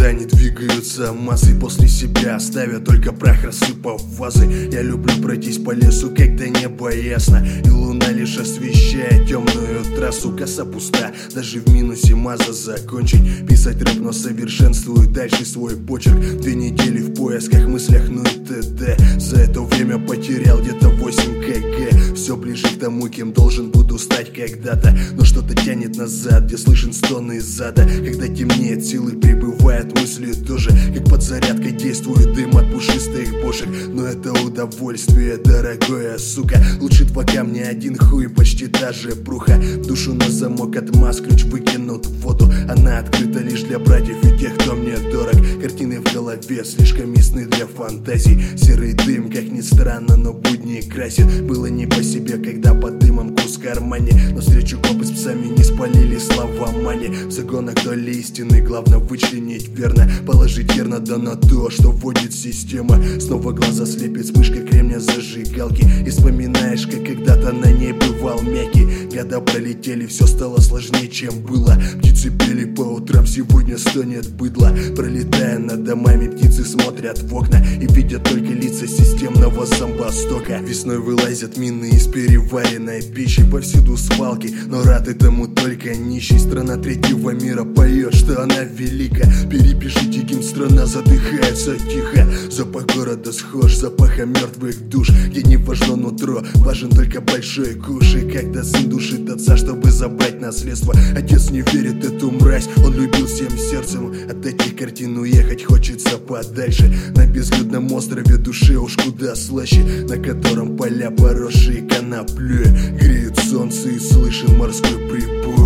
никуда не двигаются массы, после себя оставя только прах, рассыпав вазы. Я люблю пройтись по лесу, когда небо ясно, и луна лишь освещает темную трассу. Коса пуста, даже в минусе маза закончить. Писать рэп, но совершенствую дальше свой почерк. 2 недели в поисках, мыслях, ну и т.д. За это время потерял где-то 8 кг. Все ближе к тому, кем должен буду стать когда-то, но что-то тянет назад, где слышен стон из зада. Когда темнеет, силы прибывают, мысли тоже, как подзарядка действует дым от пушистых бошек. Но это удовольствие, дорогое, сука. Лучше 2 камня, 1 хуй, почти та же пруха. Душу на замок, отмаз, ключ выкинут в воду. Она открыта лишь для братьев и тех, кто мне дорог. Картины в голове слишком ясны для фантазий. Серый дым, как ни странно, но будни красит. Было не по себе, когда под дымом кус в кармане. Но встречу копы с псами не спалили слова мани. В загонах доли истины, главное вычленить верно. Положить верно да на то, что вводит система. Снова глаза слепит вспышка кремня зажигалки. И вспоминаешь, как когда-то на ней бывал мягкий. Года пролетели, все стало сложнее, чем было. Птицы пели по утрам, сегодня стонет быдло. Пролетая над домами, птицы смотрят в окна и видят только лица системного зомбостока. Весной вылазят мины из переваренной пищи, повсюду свалки, но рад этому только нищий. Страна третьего мира поет, что она велика. Перепишите гимн, страна задыхается тихо. Запах города схож с запахом мертвых душ, где не важно нутро, важен только большой куш. И когда сын душит отца, чтобы забрать наследство, отец не верит эту мразь, он любил всем сердцем. От этих картин уехать хочется подальше. На безлюдном острове душе уж куда слаще, на котором поля поросшие коноплей. Греет солнце и слышен морской прибой.